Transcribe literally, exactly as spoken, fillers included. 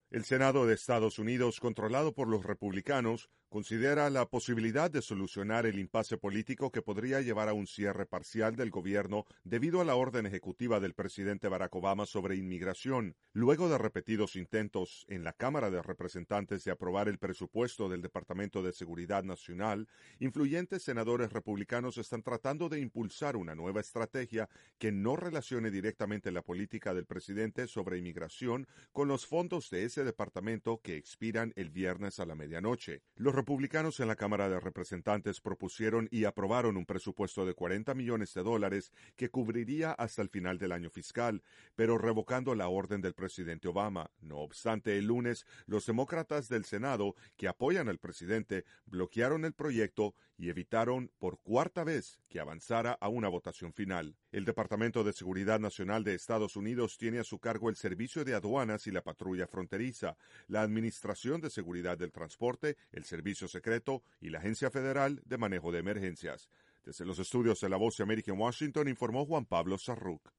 El Senado de Estados Unidos, controlado por los republicanos, considera la posibilidad de solucionar el impasse político que podría llevar a un cierre parcial del gobierno debido a la orden ejecutiva del presidente Barack Obama sobre inmigración. Luego de repetidos intentos en la Cámara de Representantes de aprobar el presupuesto del Departamento de Seguridad Nacional, influyentes senadores republicanos están tratando de impulsar una nueva estrategia que no relacione directamente la política del presidente sobre inmigración con los fondos de ese departamento que expiran el viernes a la medianoche. Los republicanos en la Cámara de Representantes propusieron y aprobaron un presupuesto de cuarenta millones de dólares que cubriría hasta el final del año fiscal, pero revocando la orden del presidente Obama. No obstante, el lunes, los demócratas del Senado, que apoyan al presidente, bloquearon el proyecto y evitaron por cuarta vez que avanzara a una votación final. El Departamento de Seguridad Nacional de Estados Unidos tiene a su cargo el Servicio de Aduanas y la Patrulla Fronteriza, la Administración de Seguridad del Transporte, el Servicio Secreto y la Agencia Federal de Manejo de Emergencias. Desde los estudios de La Voz de América en Washington informó Juan Pablo Sarruc.